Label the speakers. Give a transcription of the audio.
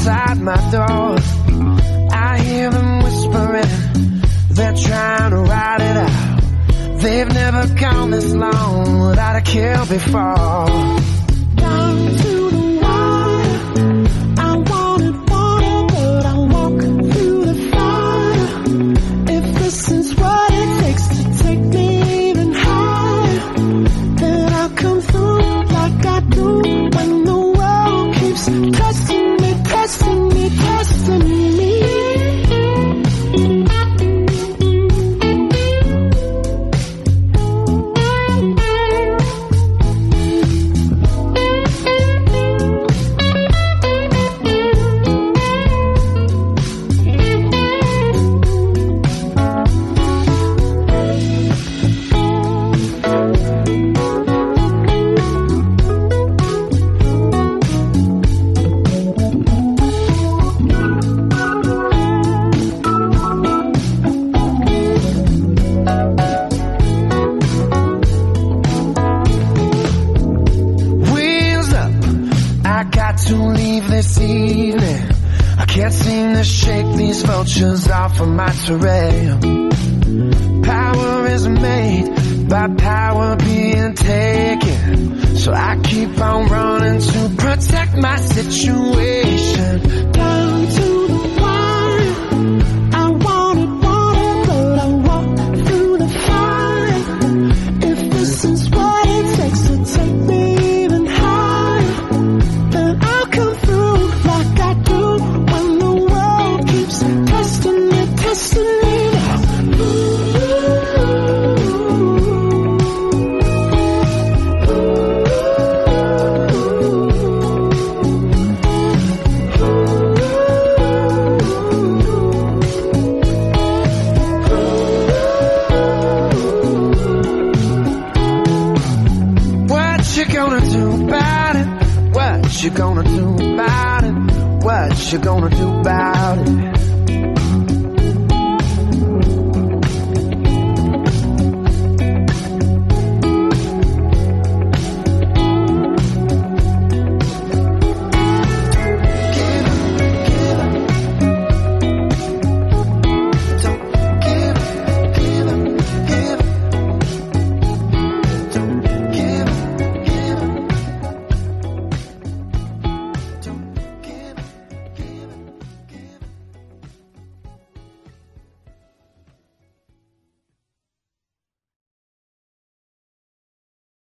Speaker 1: outside my door. I hear them whispering, they're trying to ride it out. They've never gone this long without a kill before. Down to the wire, I wanted water, but I walk through the fire. If this is what it takes to take me even higher, then I'll come through like I do when the world keeps testing me, testing me, testing me. Vultures off of my terrain. Power is made by power being taken, so I keep on running to protect my situation. Down to the wire, I wanted water, but I walk through the fire. If this is what it takes to take me even higher, then I'll come through like I do when the world keeps testing me, testing me now. What you gonna do about it? What you gonna do about it? What you gonna do about it?